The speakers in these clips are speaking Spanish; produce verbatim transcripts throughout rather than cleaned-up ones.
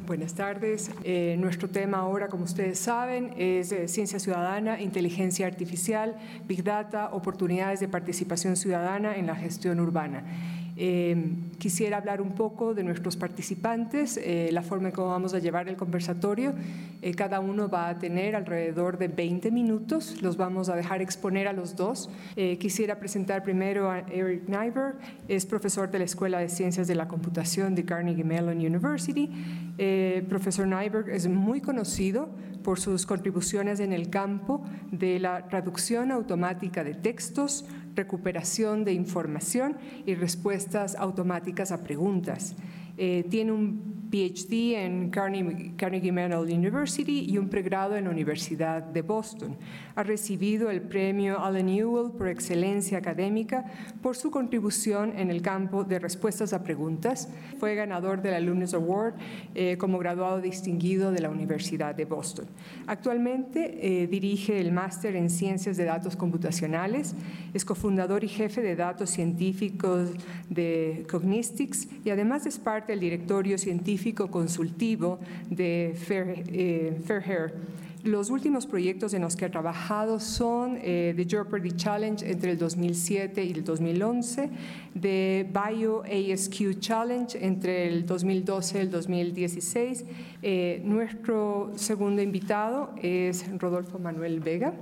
Buenas tardes. Eh, nuestro tema ahora, como ustedes saben, es eh, ciencia ciudadana, inteligencia artificial, Big Data, oportunidades de participación ciudadana en la gestión urbana. Eh, quisiera hablar un poco de nuestros participantes, eh, la forma en cómo vamos a llevar el conversatorio. Eh, cada uno va a tener alrededor de veinte minutos, los vamos a dejar exponer a los dos. Eh, quisiera presentar primero a Eric Nyberg, es profesor de la Escuela de Ciencias de la Computación de Carnegie Mellon University. Eh, profesor Nyberg es muy conocido por sus contribuciones en el campo de la traducción automática de textos, recuperación de información y respuestas automáticas a preguntas. Eh, tiene un P H D en Carnegie, Carnegie Mellon University y un pregrado en la Universidad de Boston. Ha recibido el premio Allen Ewell por excelencia académica por su contribución en el campo de respuestas a preguntas. Fue ganador del Alumnus Award eh, como graduado distinguido de la Universidad de Boston. Actualmente eh, dirige el máster en Ciencias de Datos Computacionales, es cofundador y jefe de datos científicos de Cognistics y además es parte del directorio científico consultivo de Fair, eh, Fairhair. Los últimos proyectos en los que ha trabajado son eh, The Jeopardy Challenge entre el dos mil siete y el dos mil once, The Bio A S Q Challenge entre el dos mil doce y el dos mil dieciséis. Eh, nuestro segundo invitado es Rodolfo Manuel Vega.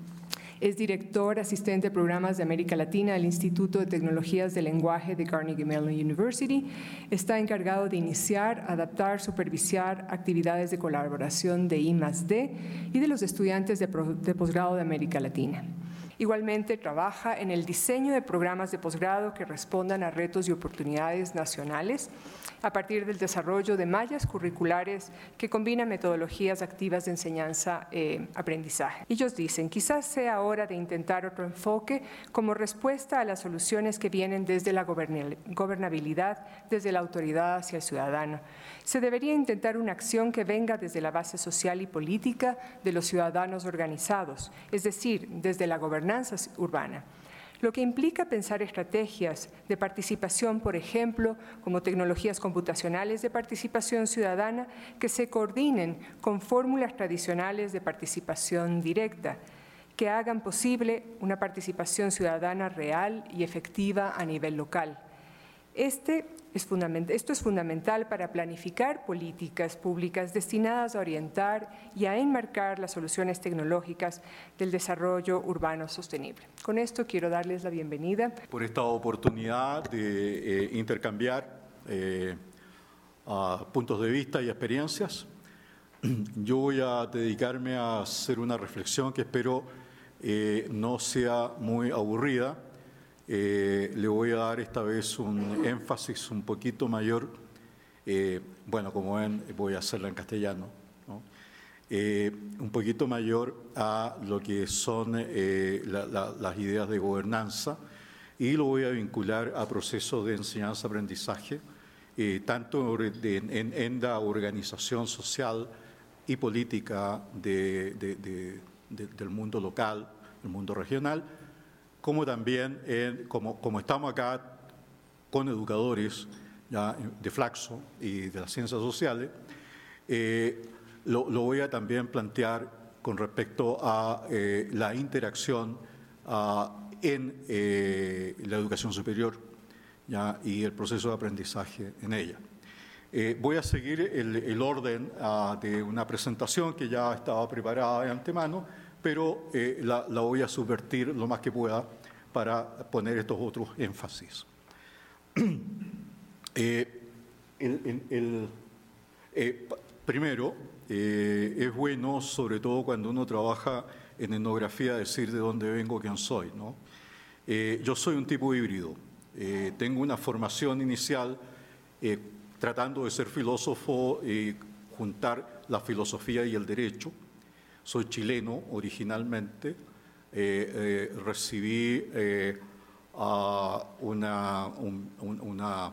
Es director asistente de programas de América Latina del Instituto de Tecnologías del Lenguaje de Carnegie Mellon University. Está encargado de iniciar, adaptar, supervisar actividades de colaboración de I más D y de los estudiantes de, de posgrado de América Latina. Igualmente trabaja en el diseño de programas de posgrado que respondan a retos y oportunidades nacionales a partir del desarrollo de mallas curriculares que combinan metodologías activas de enseñanza-aprendizaje. Eh, Ellos dicen, quizás sea hora de intentar otro enfoque como respuesta a las soluciones que vienen desde la gobernabilidad, desde la autoridad hacia el ciudadano. Se debería intentar una acción que venga desde la base social y política de los ciudadanos organizados, es decir, desde la gobernanza urbana, lo que implica pensar estrategias de participación, por ejemplo, como tecnologías computacionales de participación ciudadana que se coordinen con fórmulas tradicionales de participación directa, que hagan posible una participación ciudadana real y efectiva a nivel local. Este es fundamental, esto es fundamental para planificar políticas públicas destinadas a orientar y a enmarcar las soluciones tecnológicas del desarrollo urbano sostenible. Con esto quiero darles la bienvenida. Por esta oportunidad de eh, intercambiar eh, uh, puntos de vista y experiencias, yo voy a dedicarme a hacer una reflexión que espero eh, no sea muy aburrida. Eh, le voy a dar esta vez un énfasis un poquito mayor, eh, bueno, como ven, voy a hacerla en castellano, ¿no? eh, un poquito mayor a lo que son eh, la, la, las ideas de gobernanza y lo voy a vincular a procesos de enseñanza-aprendizaje, eh, tanto de, en, en la organización social y política de, de, de, de, del mundo local, del mundo regional, como también, en, como, como estamos acá con educadores ya, de Flaxo y de las ciencias sociales, eh, lo, lo voy a también plantear con respecto a eh, la interacción uh, en eh, la educación superior ya, y el proceso de aprendizaje en ella. Eh, voy a seguir el, el orden uh, de una presentación que ya estaba preparada de antemano, pero eh, la, la voy a subvertir lo más que pueda para poner estos otros énfasis. eh, el, el, el, eh, primero, eh, es bueno, sobre todo cuando uno trabaja en etnografía, decir de dónde vengo, quién soy, ¿no? Eh, yo soy un tipo híbrido. Eh, tengo una formación inicial eh, tratando de ser filósofo y juntar la filosofía y el derecho. Soy chileno originalmente, eh, eh, recibí eh, uh, una, un, un, una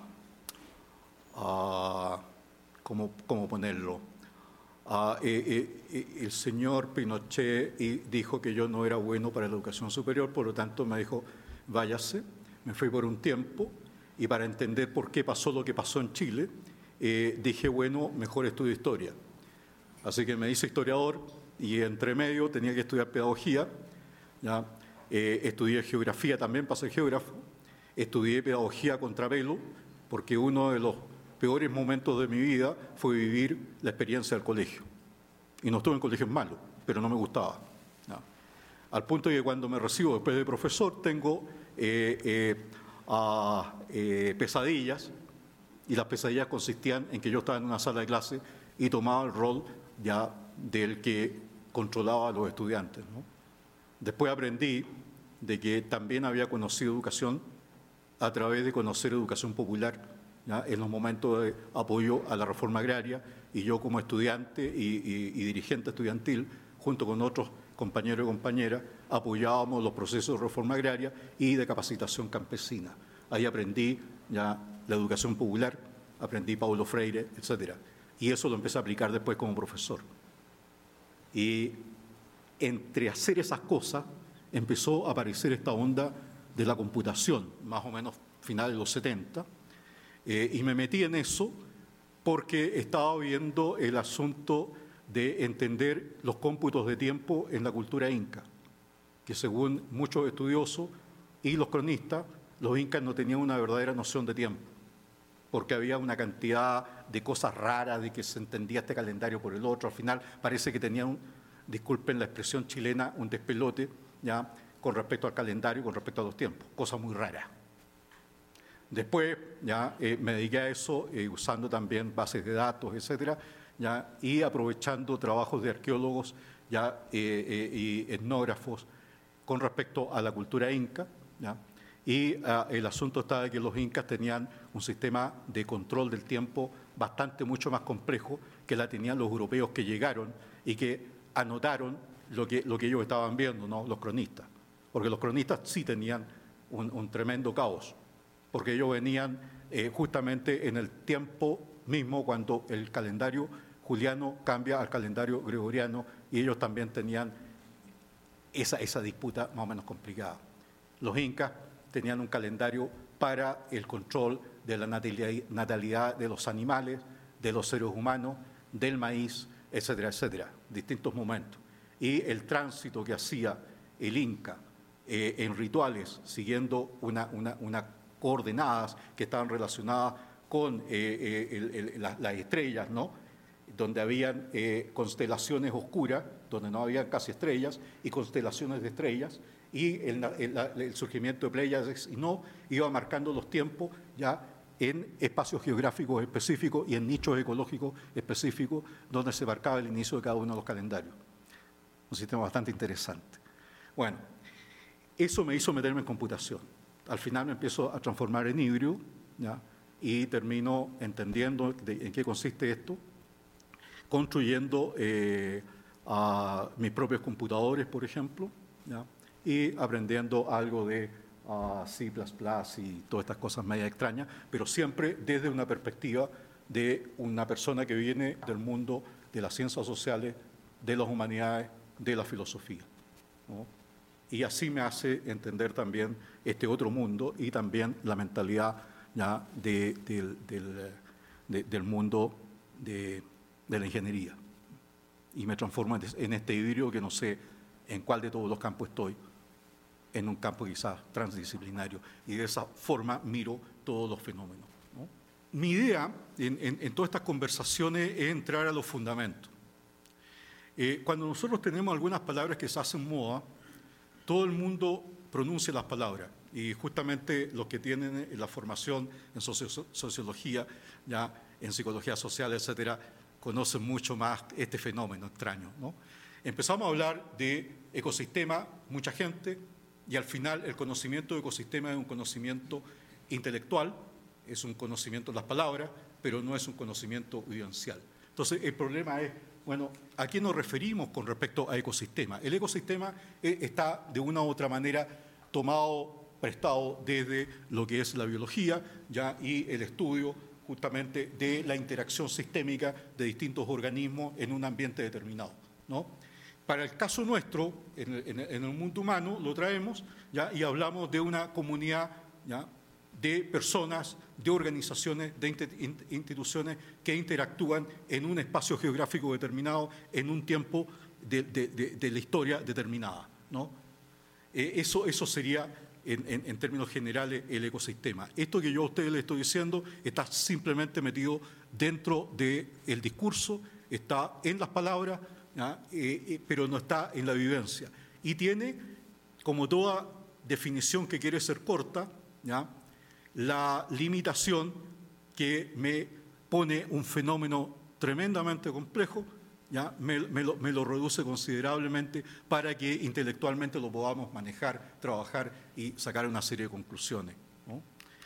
uh, ¿cómo, cómo ponerlo? Uh, eh, eh, el señor Pinochet dijo que yo no era bueno para la educación superior, por lo tanto me dijo, váyase, me fui por un tiempo y para entender por qué pasó lo que pasó en Chile, eh, dije, bueno, mejor estudio historia. Así que me hice historiador y entre medio tenía que estudiar pedagogía. ¿Ya? Eh, estudié geografía también para ser geógrafo. Estudié pedagogía contrapelo, porque uno de los peores momentos de mi vida fue vivir la experiencia del colegio. Y no estuve en colegios malos, pero no me gustaba. ¿No? Al punto de que cuando me recibo después de profesor tengo eh, eh, a, eh, pesadillas, y las pesadillas consistían en que yo estaba en una sala de clase y tomaba el rol ya del que controlaba a los estudiantes, ¿no? Después aprendí de que también había conocido educación a través de conocer educación popular, ¿ya? En los momentos de apoyo a la reforma agraria, y yo como estudiante y, y, y dirigente estudiantil, junto con otros compañeros y compañeras, apoyábamos los procesos de reforma agraria y de capacitación campesina. Ahí aprendí ya la educación popular, aprendí Paulo Freire, etcétera. Y eso lo empecé a aplicar después como profesor. Y entre hacer esas cosas empezó a aparecer esta onda de la computación, más o menos finales de los setenta, eh, y me metí en eso porque estaba viendo el asunto de entender los cómputos de tiempo en la cultura inca, que según muchos estudiosos y los cronistas, los incas no tenían una verdadera noción de tiempo, porque había una cantidad de cosas raras, de que se entendía este calendario por el otro. Al final parece que tenían, un, disculpen la expresión chilena, un despelote, ¿ya?, con respecto al calendario, con respecto a los tiempos, cosa muy rara. Después ya eh, me dediqué a eso, eh, usando también bases de datos, etcétera, ya, y aprovechando trabajos de arqueólogos ya, eh, eh, y etnógrafos con respecto a la cultura inca, ¿ya? Y uh, el asunto está de que los incas tenían un sistema de control del tiempo bastante mucho más complejo que la tenían los europeos que llegaron y que anotaron lo que, lo que ellos estaban viendo, ¿no?, los cronistas. Porque los cronistas sí tenían un, un tremendo caos, porque ellos venían eh, justamente en el tiempo mismo cuando el calendario juliano cambia al calendario gregoriano, y ellos también tenían esa, esa disputa más o menos complicada. Los incas tenían un calendario para el control de la natalidad de los animales, de los seres humanos, del maíz, etcétera, etcétera, distintos momentos. Y el tránsito que hacía el inca eh, en rituales, siguiendo una, una, una coordenadas que estaban relacionadas con eh, eh, el, el, las, las estrellas, ¿no?, donde habían eh, constelaciones oscuras, donde no había casi estrellas, y constelaciones de estrellas, y el, el, el surgimiento de Pléyades, y no, iba marcando los tiempos ya en espacios geográficos específicos y en nichos ecológicos específicos, donde se marcaba el inicio de cada uno de los calendarios. Un sistema bastante interesante. Bueno, eso me hizo meterme en computación. Al final me empiezo a transformar en híbrido, ¿ya?, y termino entendiendo de, en qué consiste esto, construyendo eh, a mis propios computadores, por ejemplo, ¿ya?, y aprendiendo algo de uh, C plus plus y todas estas cosas medio extrañas, pero siempre desde una perspectiva de una persona que viene del mundo de las ciencias sociales, de las humanidades, de la filosofía, ¿no? Y así me hace entender también este otro mundo y también la mentalidad ya de, de, del, de, del mundo de, de la ingeniería. Y me transformo en este híbrido que no sé en cuál de todos los campos estoy, en un campo quizás transdisciplinario, y de esa forma miro todos los fenómenos, ¿no? Mi idea en, en, en todas estas conversaciones es entrar a los fundamentos. Eh, cuando nosotros tenemos algunas palabras que se hacen moda, todo el mundo pronuncia las palabras, y justamente los que tienen la formación en socio sociología, ya en psicología social, etcétera, conocen mucho más este fenómeno extraño, ¿no? Empezamos a hablar de ecosistema, mucha gente, y al final el conocimiento de ecosistema es un conocimiento intelectual, es un conocimiento de las palabras, pero no es un conocimiento vivencial. Entonces, el problema es, bueno, ¿a qué nos referimos con respecto a ecosistema? El ecosistema está de una u otra manera tomado, prestado desde lo que es la biología, ya, y el estudio justamente de la interacción sistémica de distintos organismos en un ambiente determinado, ¿no? Para el caso nuestro, en el, en el mundo humano, lo traemos, ¿ya?, y hablamos de una comunidad, ¿ya?, de personas, de organizaciones, de instituciones que interactúan en un espacio geográfico determinado, en un tiempo de, de, de, de la historia determinada, ¿no? Eh, eso, eso sería, en, en, en términos generales, el ecosistema. Esto que yo a ustedes les estoy diciendo está simplemente metido dentro del discurso, está en las palabras, ¿ya? Eh, eh, pero no está en la vivencia. Y tiene, como toda definición que quiere ser corta, ¿ya?, la limitación que me pone un fenómeno tremendamente complejo, ¿ya?, me, me, lo, me lo reduce considerablemente para que intelectualmente lo podamos manejar, trabajar y sacar una serie de conclusiones, ¿no?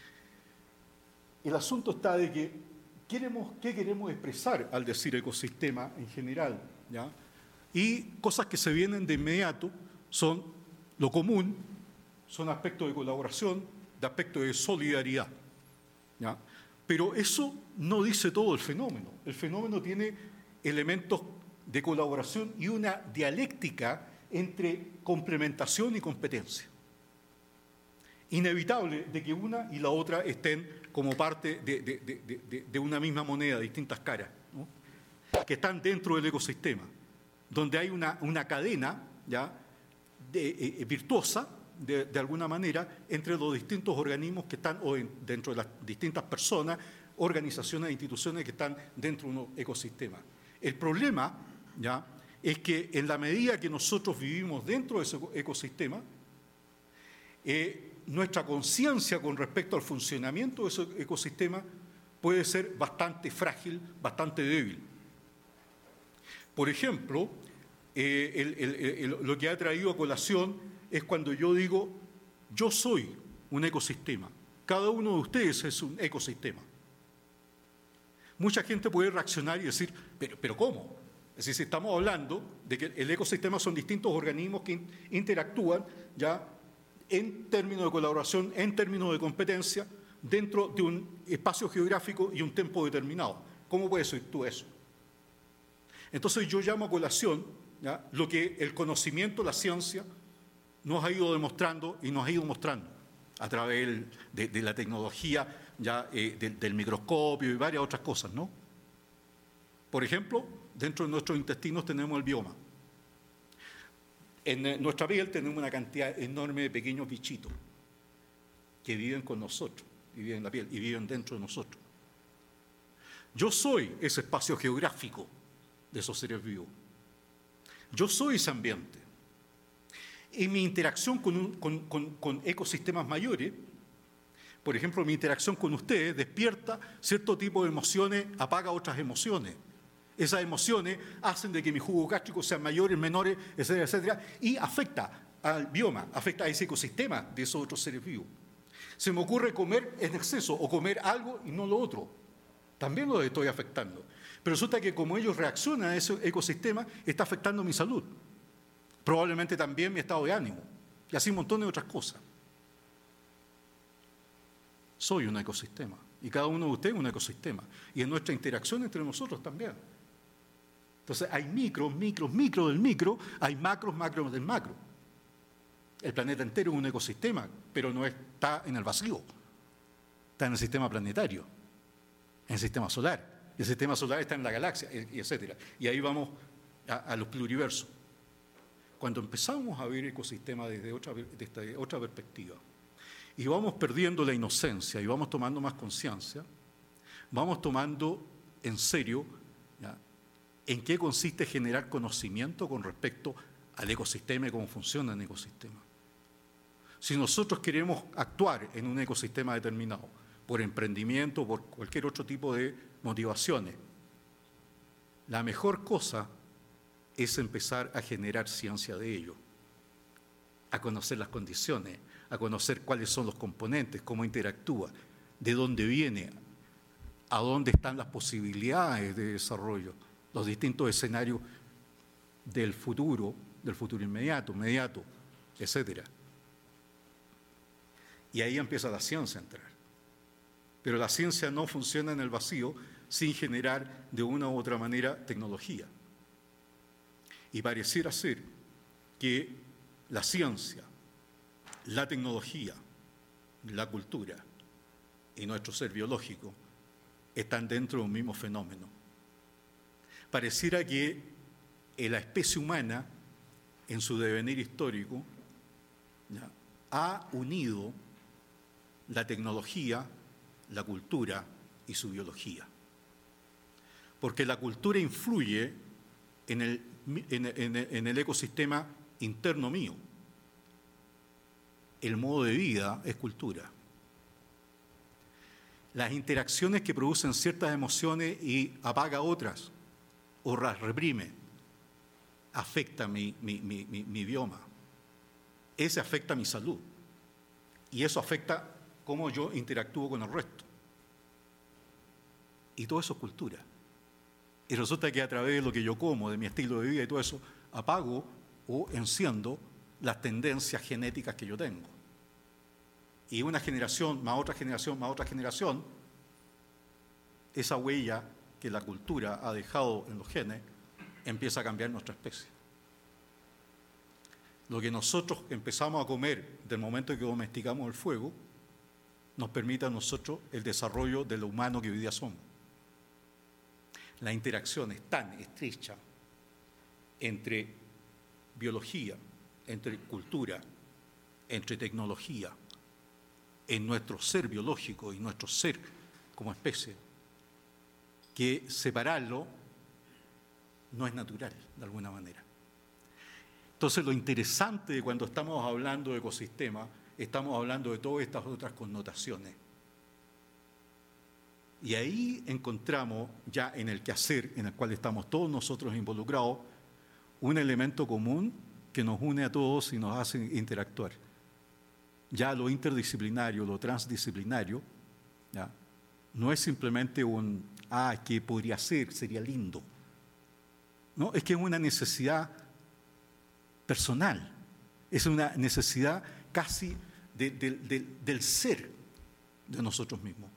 El asunto está de que queremos, ¿qué queremos expresar al decir ecosistema en general, ¿ya? Y cosas que se vienen de inmediato son lo común, son aspectos de colaboración, de aspectos de solidaridad, ¿ya? Pero eso no dice todo el fenómeno. El fenómeno tiene elementos de colaboración y una dialéctica entre complementación y competencia. Inevitable de que una y la otra estén como parte de, de, de, de, de una misma moneda, distintas caras, ¿no?, que están dentro del ecosistema, donde hay una, una cadena, ¿ya?, de, eh, virtuosa, De, de alguna manera, entre los distintos organismos que están, o en, dentro de las distintas personas, organizaciones e instituciones que están dentro de un ecosistema. El problema, ¿ya?, es que en la medida que nosotros vivimos dentro de ese ecosistema, eh, nuestra conciencia con respecto al funcionamiento de ese ecosistema puede ser bastante frágil, bastante débil. Por ejemplo, eh, el, el, el, lo que ha traído a colación es cuando yo digo, yo soy un ecosistema, cada uno de ustedes es un ecosistema. Mucha gente puede reaccionar y decir, pero, pero ¿cómo? Es decir, si estamos hablando de que el ecosistema son distintos organismos que interactúan ya en términos de colaboración, en términos de competencia, dentro de un espacio geográfico y un tiempo determinado. ¿Cómo puede ser tú eso? Entonces yo llamo a colación, ¿ya?, lo que el conocimiento, la ciencia, nos ha ido demostrando y nos ha ido mostrando a través de, de la tecnología, ya, eh, de, del microscopio y varias otras cosas, ¿no? Por ejemplo, dentro de nuestros intestinos tenemos el bioma. En nuestra piel tenemos una cantidad enorme de pequeños bichitos que viven con nosotros, y viven en la piel, y viven dentro de nosotros. Yo soy ese espacio geográfico de esos seres vivos. Yo soy ese ambiente. En mi interacción con, un, con, con, con ecosistemas mayores, por ejemplo, mi interacción con ustedes despierta cierto tipo de emociones, apaga otras emociones. Esas emociones hacen de que mis jugos gástricos sean mayores, menores, etcétera, etcétera, y afecta al bioma, afecta a ese ecosistema de esos otros seres vivos. Se me ocurre comer en exceso o comer algo y no lo otro. También lo estoy afectando. Pero resulta que como ellos reaccionan a ese ecosistema, está afectando mi salud. Probablemente también mi estado de ánimo, y así un montón de otras cosas. Soy un ecosistema, y cada uno de ustedes es un ecosistema, y en nuestra interacción entre nosotros también. Entonces hay micros, micros, micro del micro, hay macros, macros del macro. El planeta entero es un ecosistema, pero no está en el vacío, está en el sistema planetario, en el sistema solar, y el sistema solar está en la galaxia, y etcétera. Y ahí vamos a, a los pluriversos. Cuando empezamos a ver ecosistemas desde otra, desde otra perspectiva y vamos perdiendo la inocencia y vamos tomando más conciencia, vamos tomando en serio, ¿ya?, en qué consiste generar conocimiento con respecto al ecosistema y cómo funciona el ecosistema. Si nosotros queremos actuar en un ecosistema determinado, por emprendimiento, por cualquier otro tipo de motivaciones, la mejor cosa es empezar a generar ciencia de ello, a conocer las condiciones, a conocer cuáles son los componentes, cómo interactúa, de dónde viene, a dónde están las posibilidades de desarrollo, los distintos escenarios del futuro, del futuro inmediato, inmediato, etcétera. Y ahí empieza la ciencia a entrar. Pero la ciencia no funciona en el vacío sin generar de una u otra manera tecnología. Y pareciera ser que la ciencia, la tecnología, la cultura y nuestro ser biológico están dentro de un mismo fenómeno. Pareciera que la especie humana, en su devenir histórico, ¿ya?, ha unido la tecnología, la cultura y su biología. Porque la cultura influye en el, en, en, en el ecosistema interno mío. El modo de vida es cultura. Las interacciones que producen ciertas emociones y apaga otras, o las reprime, afecta mi, mi, mi, mi, mi bioma. Ese afecta mi salud. Y eso afecta cómo yo interactúo con el resto. Y todo eso es cultura. Y resulta que a través de lo que yo como, de mi estilo de vida y todo eso, apago o enciendo las tendencias genéticas que yo tengo. Y una generación, más otra generación, más otra generación, esa huella que la cultura ha dejado en los genes, empieza a cambiar nuestra especie. Lo que nosotros empezamos a comer del momento en que domesticamos el fuego, nos permite a nosotros el desarrollo de lo humano que hoy día somos. La interacción es tan estrecha entre biología, entre cultura, entre tecnología, en nuestro ser biológico y nuestro ser como especie, que separarlo no es natural, de alguna manera. Entonces, lo interesante de cuando estamos hablando de ecosistema, estamos hablando de todas estas otras connotaciones. Y ahí encontramos, ya en el quehacer en el cual estamos todos nosotros involucrados, un elemento común que nos une a todos y nos hace interactuar. Ya lo interdisciplinario, lo transdisciplinario, ¿ya?, no es simplemente un, ah, ¿qué podría ser? Sería lindo. No, es que es una necesidad personal, es una necesidad casi de, de, de, del ser de nosotros mismos.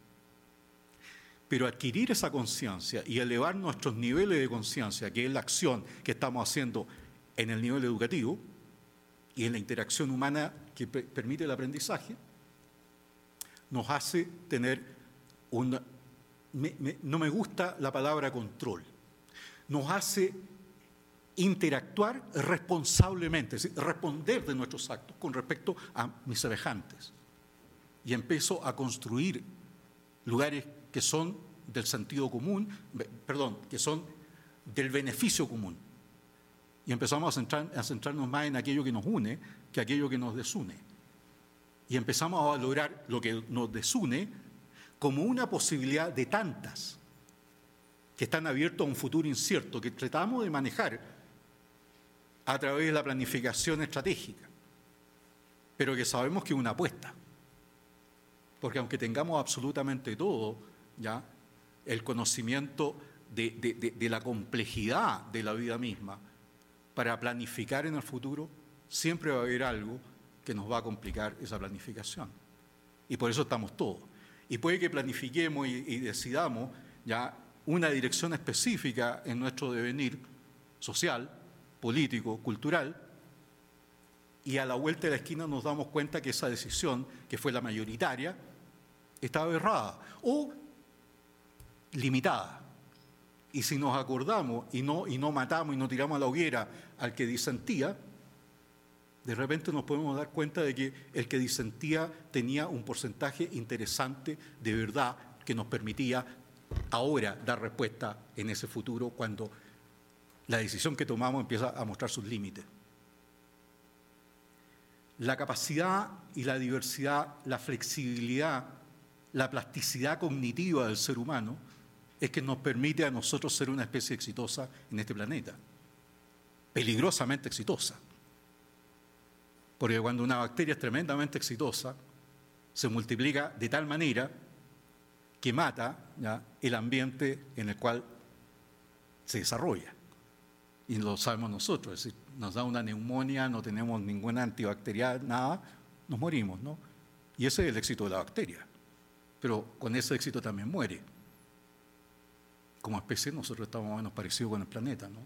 Pero adquirir esa conciencia y elevar nuestros niveles de conciencia, que es la acción que estamos haciendo en el nivel educativo y en la interacción humana que permite el aprendizaje, nos hace tener un... Me, me, no me gusta la palabra control. Nos hace interactuar responsablemente, es decir, responder de nuestros actos con respecto a mis semejantes. Y empiezo a construir lugares que son del sentido común, perdón, que son del beneficio común. Y empezamos a, centrar, a centrarnos más en aquello que nos une que aquello que nos desune. Y empezamos a valorar lo que nos desune como una posibilidad de tantas que están abiertos a un futuro incierto, que tratamos de manejar a través de la planificación estratégica, pero que sabemos que es una apuesta. Porque aunque tengamos absolutamente todo, ya, el conocimiento de, de, de, de la complejidad de la vida misma, para planificar en el futuro, siempre va a haber algo que nos va a complicar esa planificación. Y por eso estamos todos. Y puede que planifiquemos y, y decidamos ya una dirección específica en nuestro devenir social, político, cultural, y a la vuelta de la esquina nos damos cuenta que esa decisión, que fue la mayoritaria, estaba errada o limitada. Y si nos acordamos y no, y no matamos y no tiramos a la hoguera al que disentía, de repente nos podemos dar cuenta de que el que disentía tenía un porcentaje interesante de verdad que nos permitía ahora dar respuesta en ese futuro cuando la decisión que tomamos empieza a mostrar sus límites. La capacidad y la diversidad, la flexibilidad, la plasticidad cognitiva del ser humano es que nos permite a nosotros ser una especie exitosa en este planeta, peligrosamente exitosa. Porque cuando una bacteria es tremendamente exitosa, se multiplica de tal manera que mata ya el ambiente en el cual se desarrolla. Y lo sabemos nosotros, es decir, nos da una neumonía, no tenemos ninguna antibacterial, nada, nos morimos, ¿no? Y ese es el éxito de la bacteria. Pero con ese éxito también muere. Como especie nosotros estamos más o menos parecidos con el planeta, ¿no?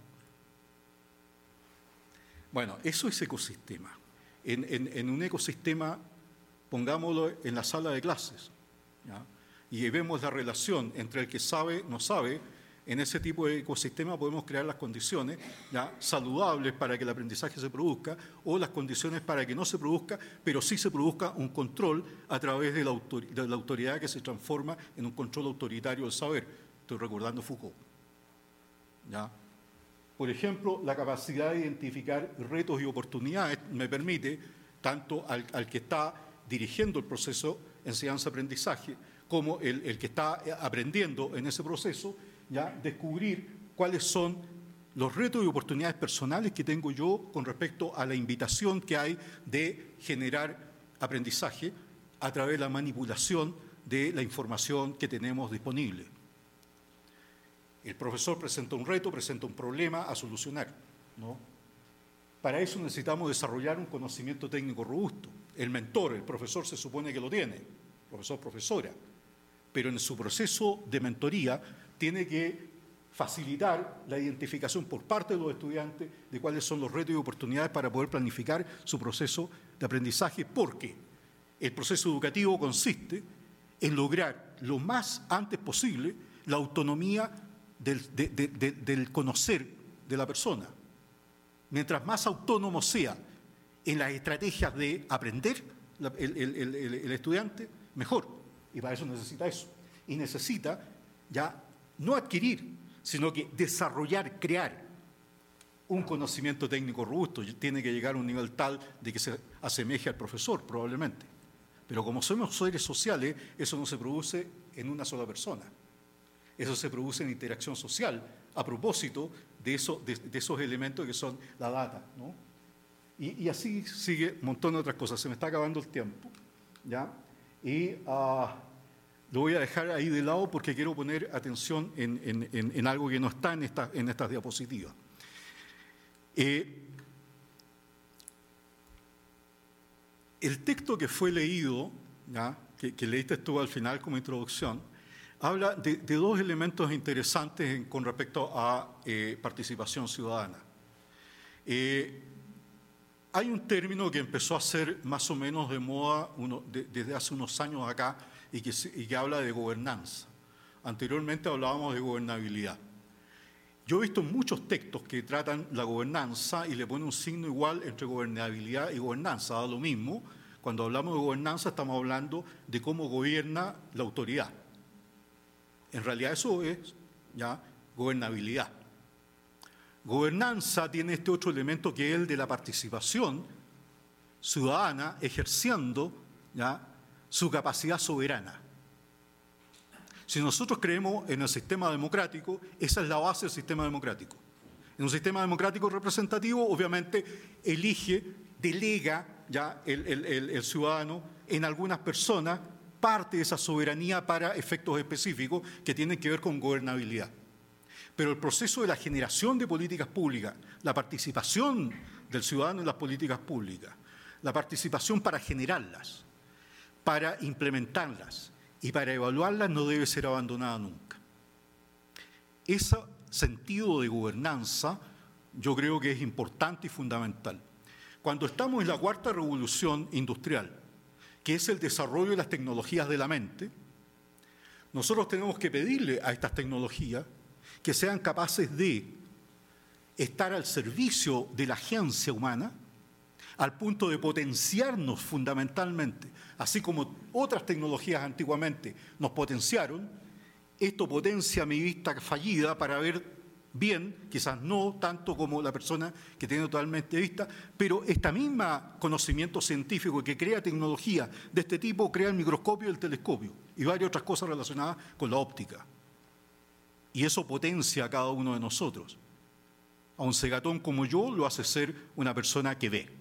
Bueno, eso es ecosistema. En, en, en un ecosistema, pongámoslo en la sala de clases, ¿ya? y vemos la relación entre el que sabe, no sabe, en ese tipo de ecosistema podemos crear las condiciones ya saludables para que el aprendizaje se produzca o las condiciones para que no se produzca, pero sí se produzca un control a través de la, autor de la autoridad que se transforma en un control autoritario del saber. Estoy recordando Foucault. ¿Ya? Por ejemplo, la capacidad de identificar retos y oportunidades me permite, tanto al, al que está dirigiendo el proceso enseñanza-aprendizaje como el, el que está aprendiendo en ese proceso, ya descubrir cuáles son los retos y oportunidades personales que tengo yo con respecto a la invitación que hay de generar aprendizaje a través de la manipulación de la información que tenemos disponible. El profesor presenta un reto, presenta un problema a solucionar, ¿no? Para eso necesitamos desarrollar un conocimiento técnico robusto. El mentor, el profesor se supone que lo tiene, profesor, profesora, pero en su proceso de mentoría tiene que facilitar la identificación por parte de los estudiantes de cuáles son los retos y oportunidades para poder planificar su proceso de aprendizaje, porque el proceso educativo consiste en lograr lo más antes posible la autonomía del, de, de, de, del conocer de la persona. Mientras más autónomo sea en las estrategias de aprender la, el, el, el, el estudiante, mejor. Y para eso necesita eso. Y necesita ya no adquirir, sino que desarrollar, crear un conocimiento técnico robusto. Tiene que llegar a un nivel tal de que se asemeje al profesor, probablemente. Pero como somos seres sociales, eso no se produce en una sola persona. Eso se produce en interacción social, a propósito de, eso, de, de esos elementos que son la data, ¿no? Y, y así sigue un montón de otras cosas. Se me está acabando el tiempo, ¿ya? Y uh, lo voy a dejar ahí de lado porque quiero poner atención en, en, en, en algo que no está en, esta, en estas diapositivas. Eh, el texto que fue leído, ¿ya? Que, que leíste tú al final como introducción, habla de, de dos elementos interesantes en, con respecto a eh, participación ciudadana. Eh, hay un término que empezó a ser más o menos de moda uno, de, desde hace unos años acá y que, y que habla de gobernanza. Anteriormente hablábamos de gobernabilidad. Yo he visto muchos textos que tratan la gobernanza y le ponen un signo igual entre gobernabilidad y gobernanza, da lo mismo. Cuando hablamos de gobernanza estamos hablando de cómo gobierna la autoridad. En realidad eso es ya gobernabilidad. Gobernanza tiene este otro elemento que es el de la participación ciudadana ejerciendo ya su capacidad soberana. Si nosotros creemos en el sistema democrático, esa es la base del sistema democrático. En un sistema democrático representativo, obviamente, elige, delega ya el, el, el, el ciudadano en algunas personas parte de esa soberanía para efectos específicos que tienen que ver con gobernabilidad. Pero el proceso de la generación de políticas públicas, la participación del ciudadano en las políticas públicas, la participación para generarlas, para implementarlas y para evaluarlas no debe ser abandonada nunca. Ese sentido de gobernanza yo creo que es importante y fundamental. Cuando estamos en la cuarta revolución industrial, que es el desarrollo de las tecnologías de la mente, nosotros tenemos que pedirle a estas tecnologías que sean capaces de estar al servicio de la agencia humana, al punto de potenciarnos fundamentalmente, así como otras tecnologías antiguamente nos potenciaron. Esto potencia mi vista fallida para ver bien, quizás no tanto como la persona que tiene totalmente vista, pero este mismo conocimiento científico que crea tecnología de este tipo crea el microscopio y el telescopio y varias otras cosas relacionadas con la óptica. Y eso potencia a cada uno de nosotros. A un cegatón como yo lo hace ser una persona que ve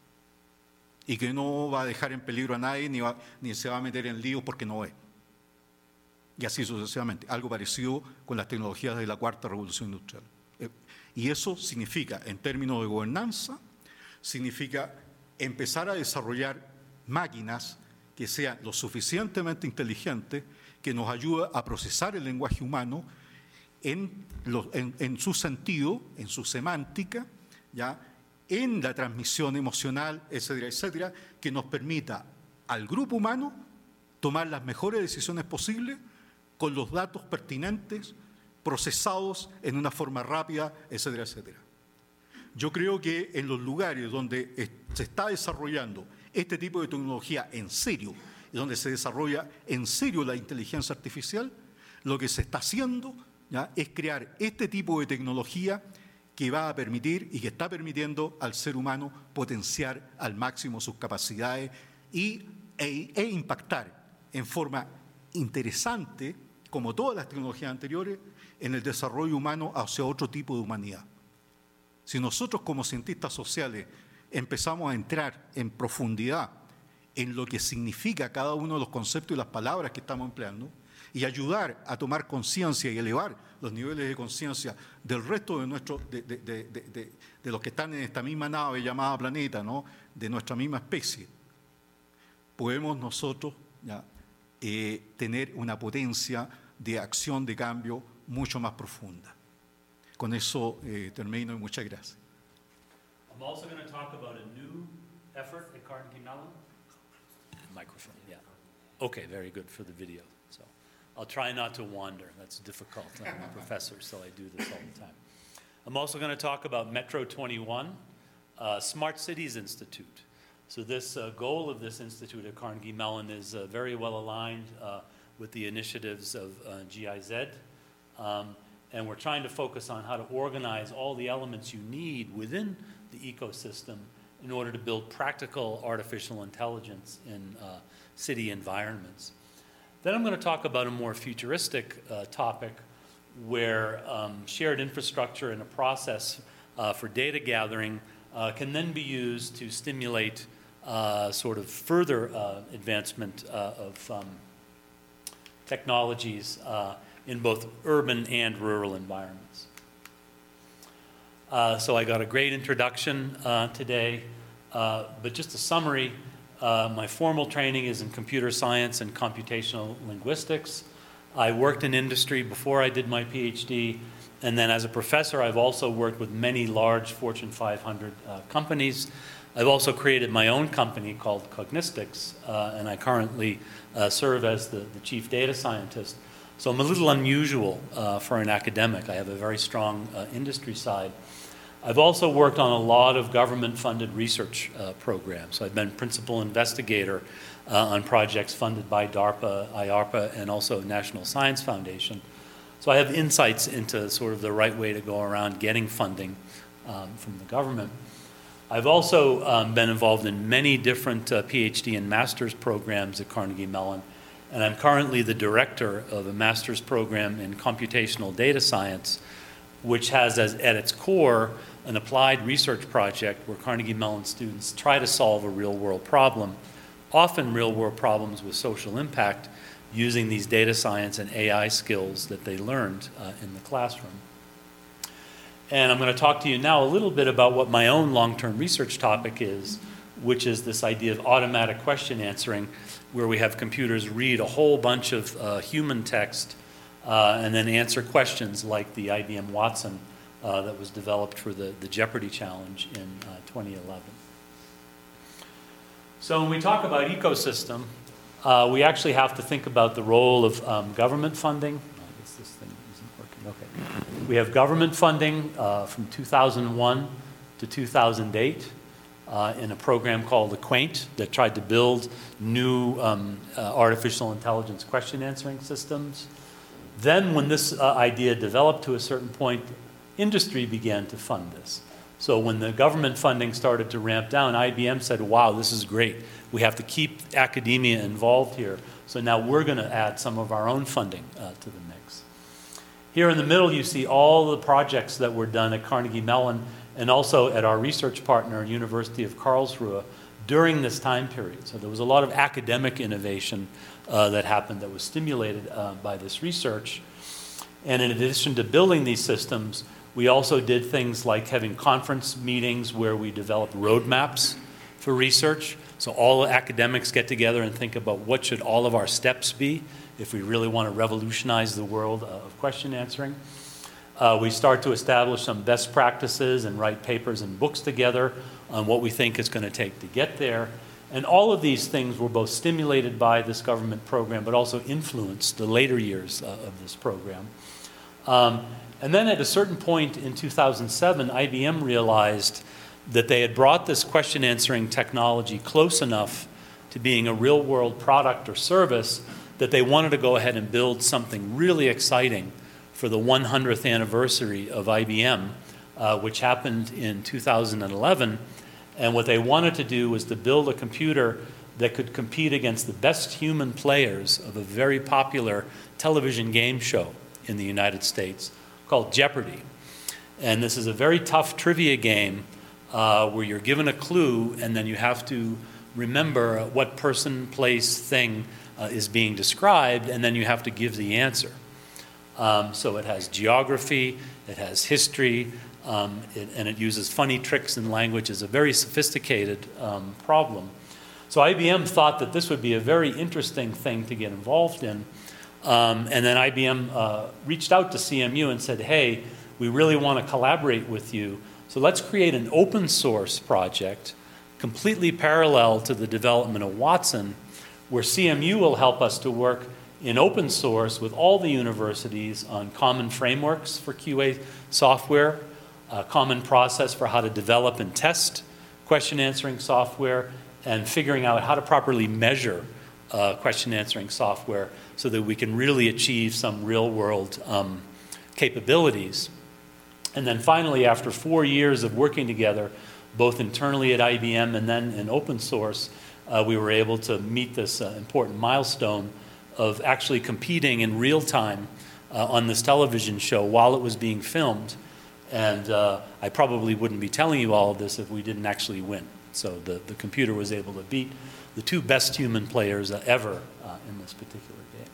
y que no va a dejar en peligro a nadie ni, va, ni se va a meter en líos porque no ve. Y así sucesivamente. Algo parecido con las tecnologías de la cuarta revolución industrial. Y eso significa, en términos de gobernanza, significa empezar a desarrollar máquinas que sean lo suficientemente inteligentes que nos ayuden a procesar el lenguaje humano en, lo, en, en su sentido, en su semántica, ¿ya? En la transmisión emocional, etcétera, etcétera, que nos permita al grupo humano tomar las mejores decisiones posibles con los datos pertinentes, procesados en una forma rápida, etcétera, etcétera. Yo creo que en los lugares donde se está desarrollando este tipo de tecnología en serio, y donde se desarrolla en serio la inteligencia artificial, lo que se está haciendo, ¿ya?, es crear este tipo de tecnología que va a permitir y que está permitiendo al ser humano potenciar al máximo sus capacidades y, e, e impactar en forma interesante, como todas las tecnologías anteriores, en el desarrollo humano hacia otro tipo de humanidad. Si nosotros como cientistas sociales empezamos a entrar en profundidad en lo que significa cada uno de los conceptos y las palabras que estamos empleando y ayudar a tomar conciencia y elevar los niveles de conciencia del resto de, nuestro, de, de, de, de, de, de los que están en esta misma nave llamada planeta, ¿no?, de nuestra misma especie, podemos nosotros ya, eh, tener una potencia de acción de cambio mucho más profunda. Con eso eh, termino y muchas gracias. I'm also going to talk about a new effort at Carnegie Mellon. Microphone, yeah. Okay, very good for the video. So I'll try not to wander. That's difficult. I'm a professor, so I do this all the time. I'm also going to talk about Metro twenty-one, uh, Smart Cities Institute. So this uh, goal of this institute at Carnegie Mellon is uh, very well aligned uh, with the initiatives of uh, G I Z. Um, and we're trying to focus on how to organize all the elements you need within the ecosystem in order to build practical artificial intelligence in uh, city environments. Then I'm going to talk about a more futuristic uh, topic where um, shared infrastructure and a process uh, for data gathering uh, can then be used to stimulate uh, sort of further uh, advancement uh, of um, technologies uh, in both urban and rural environments. Uh, so I got a great introduction uh, today, uh, but just a summary. Uh, my formal training is in computer science and computational linguistics. I worked in industry before I did my PhD, and then as a professor, I've also worked with many large Fortune five hundred uh, companies. I've also created my own company called Cognistics, uh, and I currently uh, serve as the, the chief data scientist. So I'm a little unusual uh, for an academic. I have a very strong uh, industry side. I've also worked on a lot of government-funded research uh, programs. So I've been principal investigator uh, on projects funded by DARPA, I A R P A, and also National Science Foundation. So I have insights into sort of the right way to go around getting funding um, from the government. I've also um, been involved in many different uh, PhD and master's programs at Carnegie Mellon, and I'm currently the director of a master's program in computational data science, which has as, at its core an applied research project where Carnegie Mellon students try to solve a real-world problem, often real-world problems with social impact, using these data science and A I skills that they learned uh, in the classroom. And I'm going to talk to you now a little bit about what my own long-term research topic is, which is this idea of automatic question answering, where we have computers read a whole bunch of uh, human text uh, and then answer questions like the I B M Watson uh, that was developed for the, the Jeopardy challenge in uh, twenty eleven. So when we talk about ecosystem, uh, we actually have to think about the role of um, government funding. I guess this thing isn't working. Okay. We have government funding uh, from two thousand one to two thousand eight. Uh, in a program called Acquaint that tried to build new um, uh, artificial intelligence question answering systems. Then when this uh, idea developed to a certain point, industry began to fund this. So when the government funding started to ramp down, I B M said, wow, this is great. We have to keep academia involved here. So now we're going to add some of our own funding uh, to the mix. Here in the middle, you see all the projects that were done at Carnegie Mellon and also at our research partner, University of Karlsruhe, during this time period. So there was a lot of academic innovation uh, that happened that was stimulated uh, by this research. And in addition to building these systems, we also did things like having conference meetings where we developed roadmaps for research. So all academics get together and think about what should all of our steps be if we really want to revolutionize the world of question answering. Uh, we start to establish some best practices and write papers and books together on what we think it's going to take to get there. And all of these things were both stimulated by this government program, but also influenced the later years uh, of this program. Um, and then at a certain point in two thousand seven, I B M realized that they had brought this question answering technology close enough to being a real world product or service that they wanted to go ahead and build something really exciting for the one hundredth anniversary of I B M, uh, which happened in two thousand eleven. And what they wanted to do was to build a computer that could compete against the best human players of a very popular television game show in the United States called Jeopardy. And this is a very tough trivia game uh, where you're given a clue and then you have to remember what person, place, thing uh, is being described, and then you have to give the answer. Um, so it has geography, it has history, Um, it, and it uses funny tricks in language. It's a very sophisticated um, problem. So I B M thought that this would be a very interesting thing to get involved in. Um, and then I B M uh, reached out to C M U and said, hey, we really want to collaborate with you. So let's create an open source project completely parallel to the development of Watson, where C M U will help us to work in open source with all the universities on common frameworks for Q A software, a common process for how to develop and test question answering software, and figuring out how to properly measure uh, question answering software so that we can really achieve some real world um, capabilities. And then finally, after four years of working together, both internally at I B M and then in open source, uh, we were able to meet this uh, important milestone of actually competing in real time uh, on this television show while it was being filmed. And uh, I probably wouldn't be telling you all of this if we didn't actually win. So the, the computer was able to beat the two best human players uh, ever uh, in this particular game.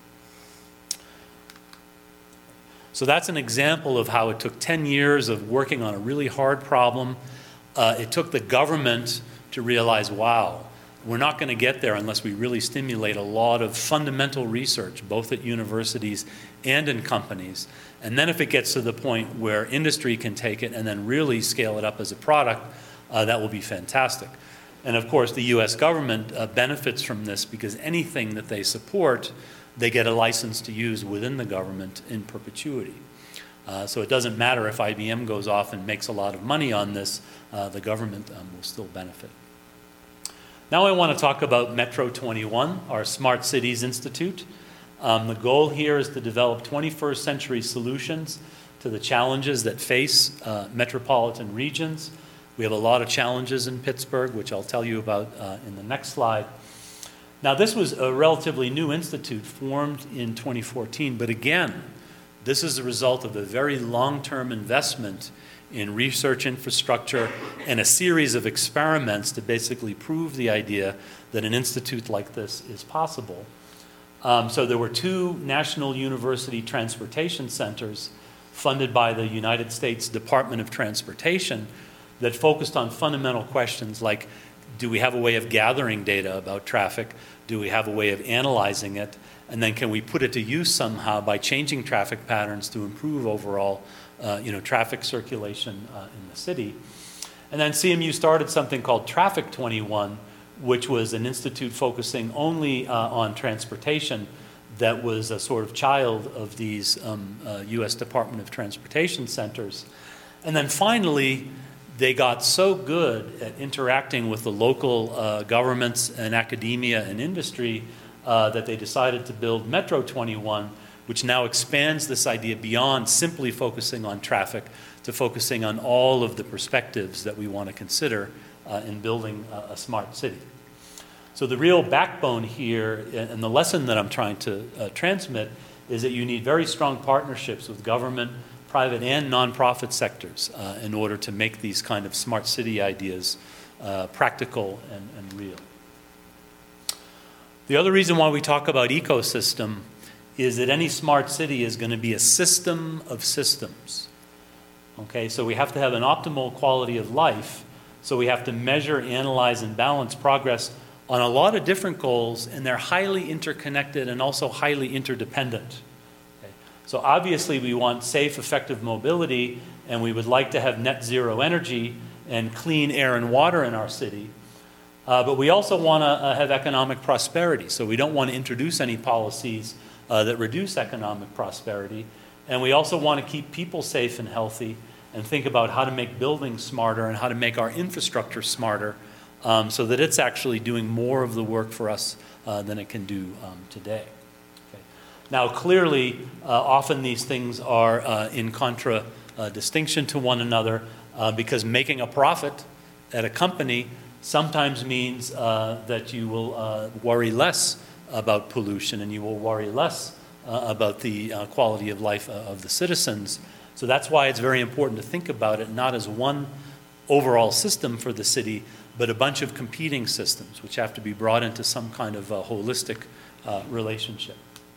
So that's an example of how it took ten years of working on a really hard problem. Uh, it took the government to realize, wow, we're not going to get there unless we really stimulate a lot of fundamental research, both at universities and in companies. And then if it gets to the point where industry can take it and then really scale it up as a product, uh, that will be fantastic. And of course, the U S government uh, benefits from this because anything that they support, they get a license to use within the government in perpetuity. Uh, so it doesn't matter if I B M goes off and makes a lot of money on this, uh, the government um, will still benefit. Now I want to talk about Metro twenty-one, our Smart Cities Institute. Um, the goal here is to develop twenty-first century solutions to the challenges that face uh, metropolitan regions. We have a lot of challenges in Pittsburgh, which I'll tell you about uh, in the next slide. Now, this was a relatively new institute formed in twenty fourteen, but again, this is the result of a very long-term investment in research infrastructure and a series of experiments to basically prove the idea that an institute like this is possible. Um, so there were two national university transportation centers funded by the United States Department of Transportation that focused on fundamental questions like, do we have a way of gathering data about traffic? Do we have a way of analyzing it? And then can we put it to use somehow by changing traffic patterns to improve overall uh, you know, traffic circulation uh, in the city? And then C M U started something called Traffic twenty-one, which was an institute focusing only uh, on transportation that was a sort of child of these um, uh, U S Department of Transportation centers. And then finally, they got so good at interacting with the local uh, governments and academia and industry uh, that they decided to build Metro twenty-one, which now expands this idea beyond simply focusing on traffic to focusing on all of the perspectives that we want to consider uh, in building a, a smart city. So the real backbone here, and the lesson that I'm trying to uh, transmit, is that you need very strong partnerships with government, private and nonprofit sectors uh, in order to make these kind of smart city ideas uh, practical and, and real. The other reason why we talk about ecosystem is that any smart city is going to be a system of systems. Okay, so we have to have an optimal quality of life, so we have to measure, analyze, and balance progress on a lot of different goals, and they're highly interconnected and also highly interdependent. Okay. So obviously we want safe, effective mobility, and we would like to have net zero energy and clean air and water in our city. Uh, but we also want to uh, have economic prosperity. So we don't want to introduce any policies uh, that reduce economic prosperity. And we also want to keep people safe and healthy and think about how to make buildings smarter and how to make our infrastructure smarter um, so that it's actually doing more of the work for us uh, than it can do um, today. Okay. Now, clearly, uh, often these things are uh, in contradistinction uh, to one another uh, because making a profit at a company sometimes means uh, that you will uh, worry less about pollution and you will worry less uh, about the uh, quality of life uh, of the citizens. So that's why it's very important to think about it not as one overall system for the city, but a bunch of competing systems which have to be brought into some kind of a holistic uh, relationship.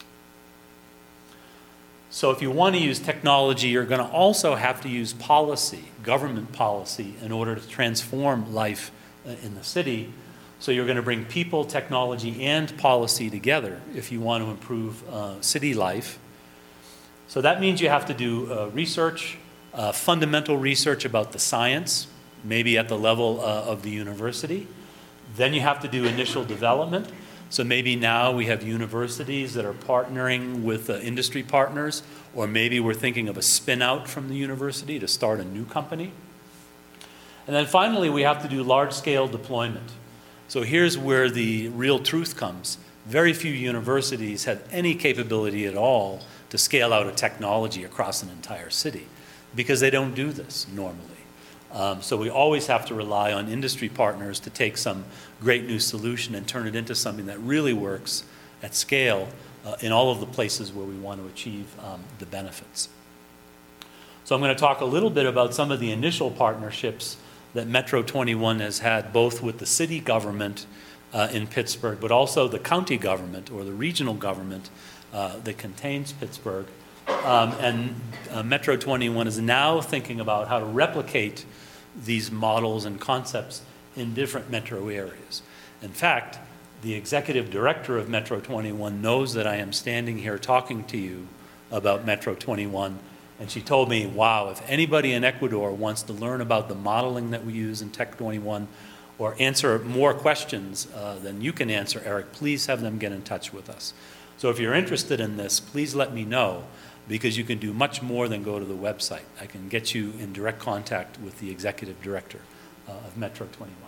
So if you want to use technology, you're going to also have to use policy, government policy, in order to transform life in the city. So you're going to bring people, technology, and policy together if you want to improve uh, city life. So that means you have to do uh, research, uh, fundamental research about the science, maybe at the level uh, of the university. Then you have to do initial development. So maybe now we have universities that are partnering with uh, industry partners, or maybe we're thinking of a spin-out from the university to start a new company. And then finally, we have to do large-scale deployment. So here's where the real truth comes. Very few universities have any capability at all to scale out a technology across an entire city because they don't do this normally. Um, so we always have to rely on industry partners to take some great new solution and turn it into something that really works at scale uh, in all of the places where we want to achieve um, the benefits. So I'm going to talk a little bit about some of the initial partnerships that Metro twenty-one has had both with the city government uh, in Pittsburgh, but also the county government or the regional government uh, that contains Pittsburgh. Um, and uh, Metro twenty-one is now thinking about how to replicate these models and concepts in different metro areas. In fact, the executive director of Metro twenty-one knows that I am standing here talking to you about Metro twenty-one, and she told me, wow, if anybody in Ecuador wants to learn about the modeling that we use in Tech twenty-one or answer more questions uh, than you can answer, Eric, please have them get in touch with us. So if you're interested in this, please let me know, because you can do much more than go to the website. I can get you in direct contact with the executive director uh, of Metro twenty-one.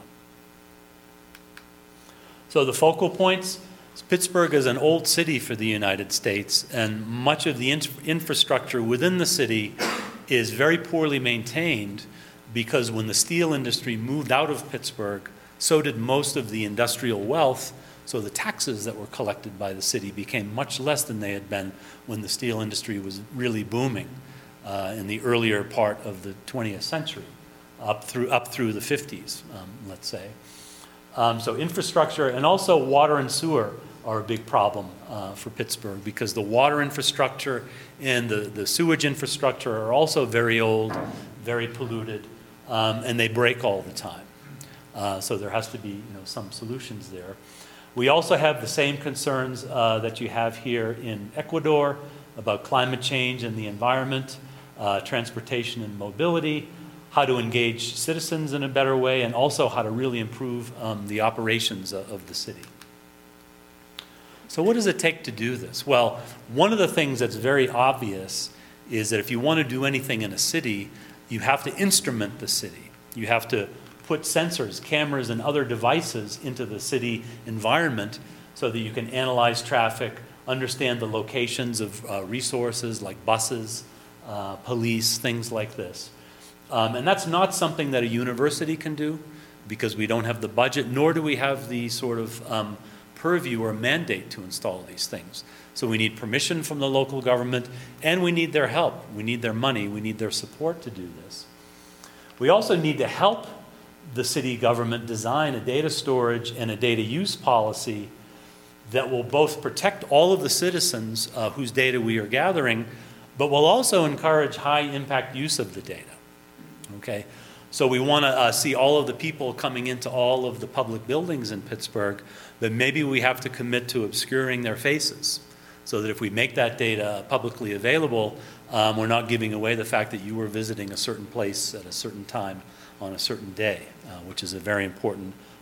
So the focal points, Pittsburgh is an old city for the United States, and much of the in infrastructure within the city is very poorly maintained because when the steel industry moved out of Pittsburgh, so did most of the industrial wealth. So the taxes that were collected by the city became much less than they had been when the steel industry was really booming uh, in the earlier part of the twentieth century, up through, up through the fifties, um, let's say. Um, so infrastructure and also water and sewer are a big problem uh, for Pittsburgh because the water infrastructure and the, the sewage infrastructure are also very old, very polluted, um, and they break all the time. Uh, so there has to be you know, some solutions there. We also have the same concerns uh, that you have here in Ecuador about climate change and the environment, uh, transportation and mobility, how to engage citizens in a better way, and also how to really improve um, the operations of, of the city. So what does it take to do this? Well, one of the things that's very obvious is that if you want to do anything in a city, you have to instrument the city. You have to put sensors, cameras, and other devices into the city environment so that you can analyze traffic, understand the locations of uh, resources like buses, uh, police, things like this. Um, and that's not something that a university can do because we don't have the budget, nor do we have the sort of um, purview or mandate to install these things. So we need permission from the local government, and we need their help. We need their money. We need their support to do this. We also need to help the city government design a data storage and a data use policy that will both protect all of the citizens uh, whose data we are gathering, but will also encourage high impact use of the data. Okay? So we want to uh, see all of the people coming into all of the public buildings in Pittsburgh, but maybe we have to commit to obscuring their faces so that if we make that data publicly available, um, we're not giving away the fact that you were visiting a certain place at a certain time on a certain day, uh, which is a very important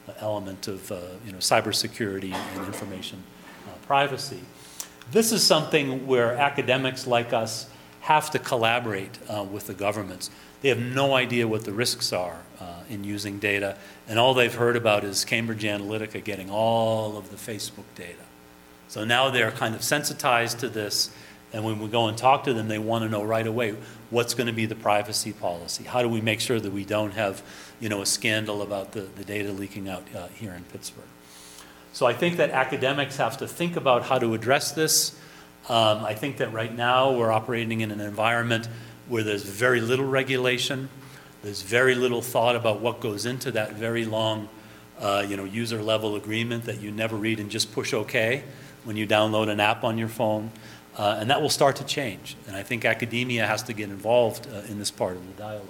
element of uh, you know, cybersecurity and information uh, privacy. This is something where academics like us have to collaborate uh, with the governments. They have no idea what the risks are uh, in using data, and all they've heard about is Cambridge Analytica getting all of the Facebook data. So now they're kind of sensitized to this, and when we go and talk to them, they want to know right away what's going to be the privacy policy. How do we make sure that we don't have, you know, a scandal about the, the data leaking out uh, here in Pittsburgh? So I think that academics have to think about how to address this. Um, I think that right now we're operating in an environment where there's very little regulation. There's very little thought about what goes into that very long uh, you know, user-level agreement that you never read and just push OK when you download an app on your phone. Uh, and that will start to change. And I think academia has to get involved uh, in this part of the dialogue.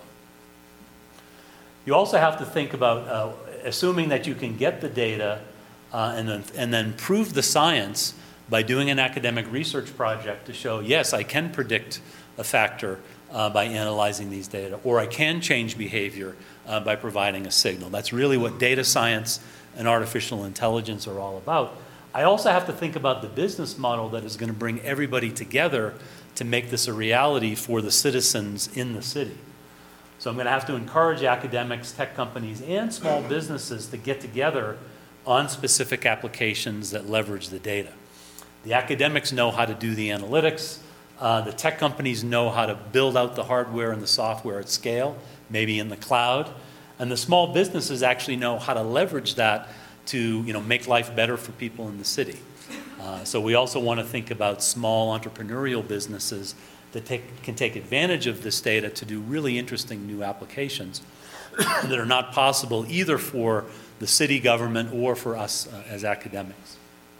You also have to think about, uh, assuming that you can get the data uh, and, then, and then prove the science by doing an academic research project to show, yes, I can predict a factor uh, by analyzing these data, or I can change behavior uh, by providing a signal. That's really what data science and artificial intelligence are all about. I also have to think about the business model that is going to bring everybody together to make this a reality for the citizens in the city. So I'm going to have to encourage academics, tech companies, and small businesses to get together on specific applications that leverage the data. The academics know how to do the analytics. Uh, the tech companies know how to build out the hardware and the software at scale, maybe in the cloud. And the small businesses actually know how to leverage that to, you know, make life better for people in the city. Uh, so we also want to think about small entrepreneurial businesses that take, can take advantage of this data to do really interesting new applications that are not possible either for the city government or for us uh, as academics.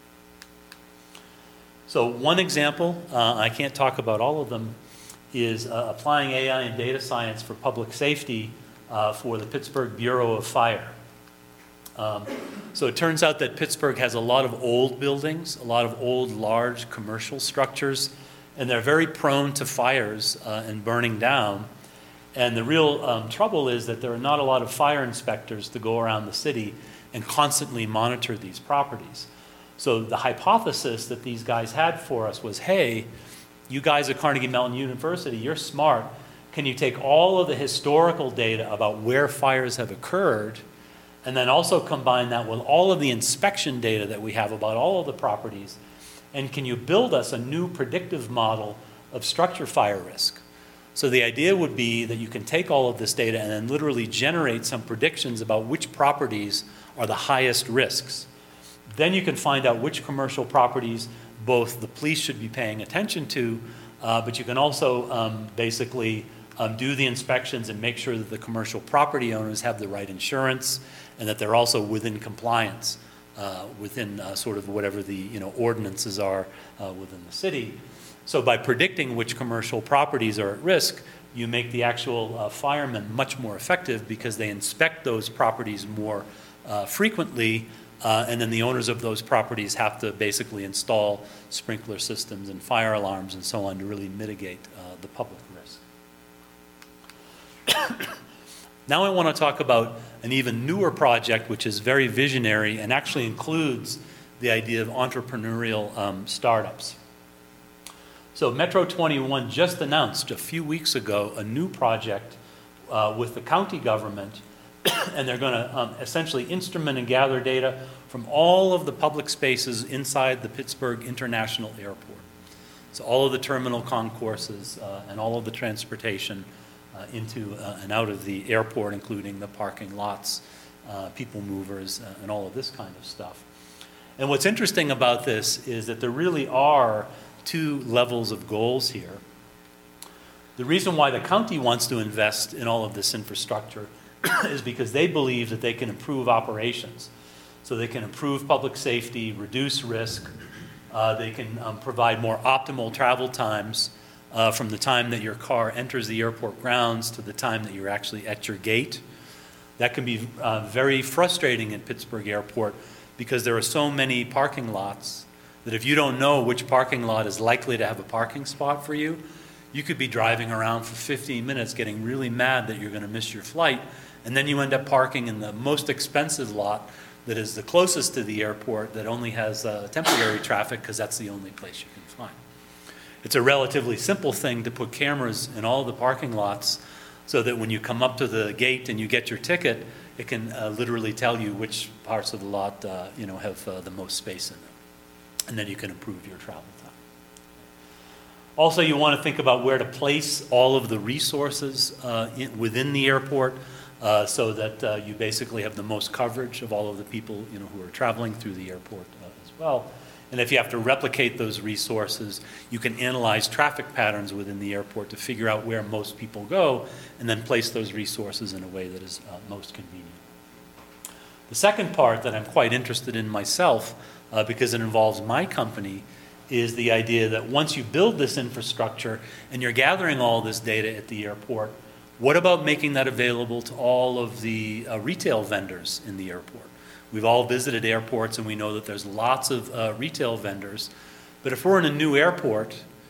So one example, uh, I can't talk about all of them, is uh, applying A I and data science for public safety uh, for the Pittsburgh Bureau of Fire. Um, so it turns out that Pittsburgh has a lot of old buildings, a lot of old, large commercial structures, and they're very prone to fires uh, and burning down. And the real um, trouble is that there are not a lot of fire inspectors to go around the city and constantly monitor these properties. So the hypothesis that these guys had for us was, hey, you guys at Carnegie Mellon University, you're smart. Can you take all of the historical data about where fires have occurred and then also combine that with all of the inspection data that we have about all of the properties, and can you build us a new predictive model of structure fire risk? So the idea would be that you can take all of this data and then literally generate some predictions about which properties are the highest risks. Then you can find out which commercial properties both the police should be paying attention to, uh, but you can also um, basically um, do the inspections and make sure that the commercial property owners have the right insurance and that they're also within compliance uh, within uh, sort of whatever the you know ordinances are uh, within the city. So by predicting which commercial properties are at risk, you make the actual uh, firemen much more effective because they inspect those properties more uh, frequently, uh, and then the owners of those properties have to basically install sprinkler systems and fire alarms and so on to really mitigate uh, the public risk. Now I want to talk about an even newer project which is very visionary and actually includes the idea of entrepreneurial um, startups. So Metro twenty-one just announced a few weeks ago a new project uh, with the county government, and they're going to um, essentially instrument and gather data from all of the public spaces inside the Pittsburgh International Airport. So all of the terminal concourses uh, and all of the transportation uh, into uh, and out of the airport, including the parking lots, uh, people movers, uh, and all of this kind of stuff. And what's interesting about this is that there really are two levels of goals here. The reason why the county wants to invest in all of this infrastructure is because they believe that they can improve operations. So they can improve public safety, reduce risk, uh, they can um, provide more optimal travel times uh, from the time that your car enters the airport grounds to the time that you're actually at your gate. That can be uh, very frustrating at Pittsburgh Airport because there are so many parking lots that if you don't know which parking lot is likely to have a parking spot for you, You could be driving around for fifteen minutes getting really mad that you're going to miss your flight, and then you end up parking in the most expensive lot that is the closest to the airport that only has uh, temporary traffic because that's the only place you can find. It's a relatively simple thing to put cameras in all the parking lots so that when you come up to the gate and you get your ticket, it can uh, literally tell you which parts of the lot uh, you know, have uh, the most space in them. And then you can improve your travel time. Also, you want to think about where to place all of the resources uh, in, within the airport uh, so that uh, you basically have the most coverage of all of the people you know, who are traveling through the airport uh, as well. And if you have to replicate those resources, you can analyze traffic patterns within the airport to figure out where most people go and then place those resources in a way that is uh, most convenient. The second part that I'm quite interested in myself, uh, because it involves my company, is the idea that once you build this infrastructure and you're gathering all this data at the airport, what about making that available to all of the uh, retail vendors in the airport? We've all visited airports and we know that there's lots of uh, retail vendors. But if we're in a new airport,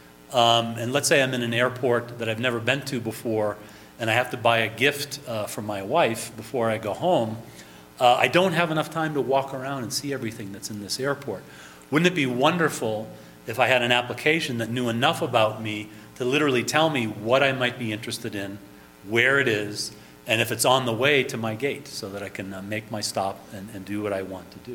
um, and let's say I'm in an airport that I've never been to before, and I have to buy a gift uh, for my wife before I go home, uh, I don't have enough time to walk around and see everything that's in this airport. Wouldn't it be wonderful if I had an application that knew enough about me to literally tell me what I might be interested in, where it is, and if it's on the way to my gate so that I can uh, make my stop and, and do what I want to do.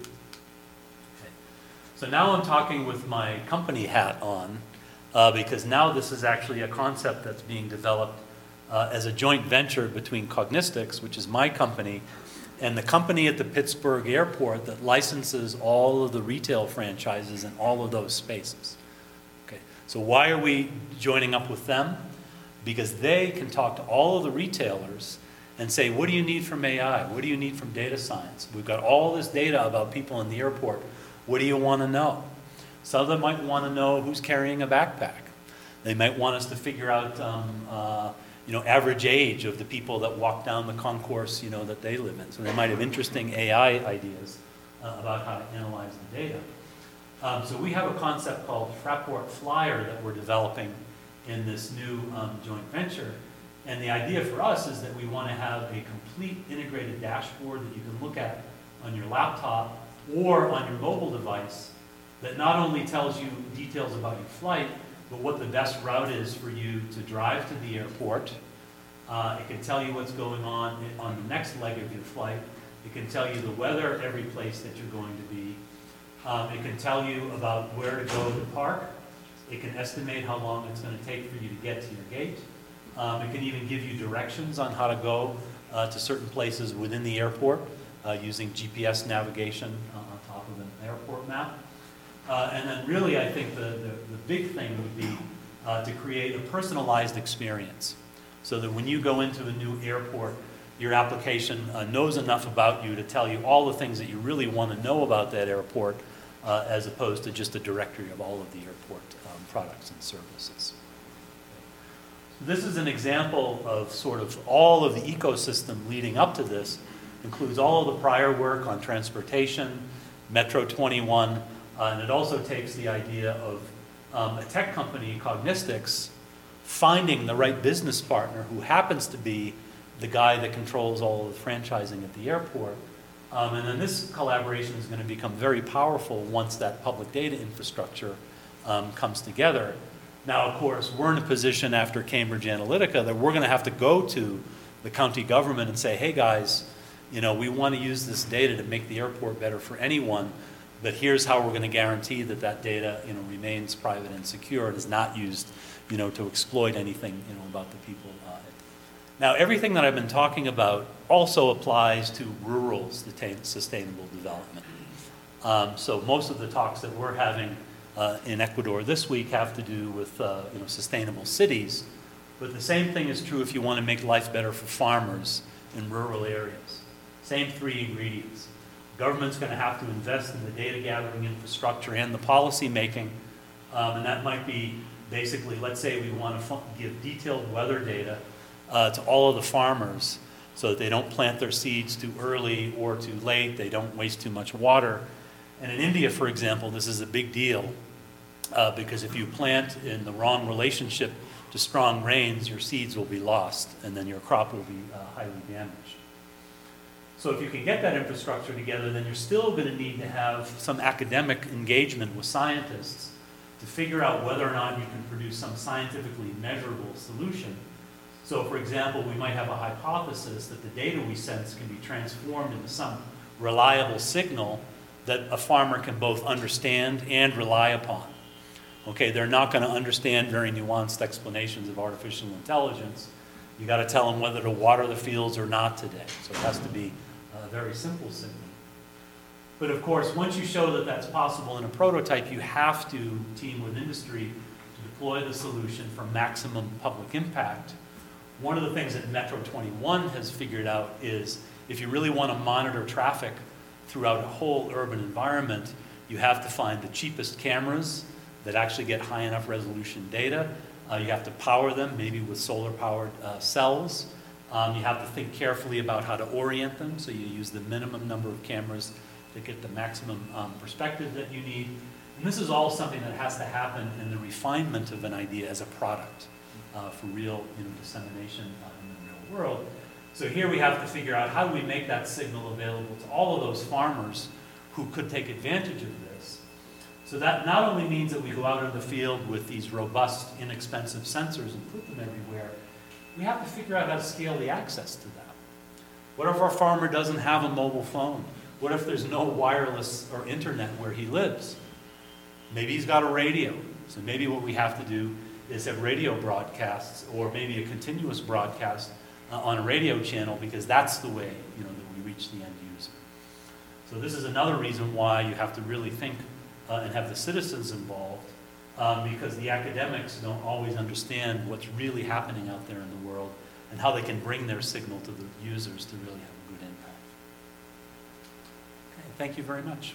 Okay. So now I'm talking with my company hat on uh, because now this is actually a concept that's being developed uh, as a joint venture between Cognistics, which is my company, and the company at the Pittsburgh airport that licenses all of the retail franchises in all of those spaces. Okay. So why are we joining up with them? Because they can talk to all of the retailers and say, what do you need from A I? What do you need from data science? We've got all this data about people in the airport. What do you want to know? Some of them might want to know who's carrying a backpack. They might want us to figure out um, uh, you know, average age of the people that walk down the concourse you know, that they live in. So they might have interesting A I ideas uh, about how to analyze the data. Um, so we have a concept called Fraport Flyer that we're developing in this new um, joint venture. And the idea for us is that we want to have a complete integrated dashboard that you can look at on your laptop or on your mobile device that not only tells you details about your flight, but what the best route is for you to drive to the airport. Uh, it can tell you what's going on on the next leg of your flight. It can tell you the weather at every place that you're going to be. Um, it can tell you about where to go to park. It can estimate how long it's going to take for you to get to your gate. Um, it can even give you directions on how to go uh, to certain places within the airport uh, using G P S navigation uh, on top of an airport map. Uh, and then really I think the, the, the big thing would be uh, to create a personalized experience so that when you go into a new airport, your application uh, knows enough about you to tell you all the things that you really want to know about that airport uh, as opposed to just a directory of all of the airport um, products and services. This is an example of sort of all of the ecosystem leading up to this. It includes all of the prior work on transportation, Metro twenty-one, uh, and it also takes the idea of um, a tech company, Cognistics, finding the right business partner who happens to be the guy that controls all of the franchising at the airport. Um, and then this collaboration is going to become very powerful once that public data infrastructure um, comes together. Now, of course, we're in a position after Cambridge Analytica that we're going to have to go to the county government and say, hey guys, you know, we want to use this data to make the airport better for anyone, but here's how we're going to guarantee that that data, you know, remains private and secure and is not used, you know, to exploit anything, you know, about the people. Uh, now, everything that I've been talking about also applies to rural sustainable development. Um, so most of the talks that we're having Uh, in Ecuador this week have to do with uh, you know, sustainable cities. But the same thing is true if you want to make life better for farmers in rural areas. Same three ingredients. Government's going to have to invest in the data gathering infrastructure and the policy making. Um, and that might be basically, let's say we want to give detailed weather data uh, to all of the farmers so that they don't plant their seeds too early or too late, they don't waste too much water. And in India, for example, this is a big deal uh, because if you plant in the wrong relationship to strong rains, your seeds will be lost, and then your crop will be uh, highly damaged. So if you can get that infrastructure together, then you're still going to need to have some academic engagement with scientists to figure out whether or not you can produce some scientifically measurable solution. So for example, we might have a hypothesis that the data we sense can be transformed into some reliable signal that a farmer can both understand and rely upon. Okay, they're not going to understand very nuanced explanations of artificial intelligence. You got to tell them whether to water the fields or not today. So it has to be a very simple signal. But of course, once you show that that's possible in a prototype, you have to team with industry to deploy the solution for maximum public impact. One of the things that Metro twenty-one has figured out is if you really want to monitor traffic throughout a whole urban environment, you have to find the cheapest cameras that actually get high enough resolution data. Uh, you have to power them, maybe with solar-powered uh, cells. Um, you have to think carefully about how to orient them, so you use the minimum number of cameras to get the maximum um, perspective that you need. And this is all something that has to happen in the refinement of an idea as a product uh, for real you know, dissemination uh, in the real world. So here we have to figure out how do we make that signal available to all of those farmers who could take advantage of this. So that not only means that we go out in the field with these robust, inexpensive sensors and put them everywhere, we have to figure out how to scale the access to that. What if our farmer doesn't have a mobile phone? What if there's no wireless or internet where he lives? Maybe he's got a radio. So maybe what we have to do is have radio broadcasts or maybe a continuous broadcast uh, on a radio channel, because that's the way you know, that we reach the end user. So this is another reason why you have to really think uh, and have the citizens involved, um, because the academics don't always understand what's really happening out there in the world and how they can bring their signal to the users to really have a good impact. Okay, thank you very much.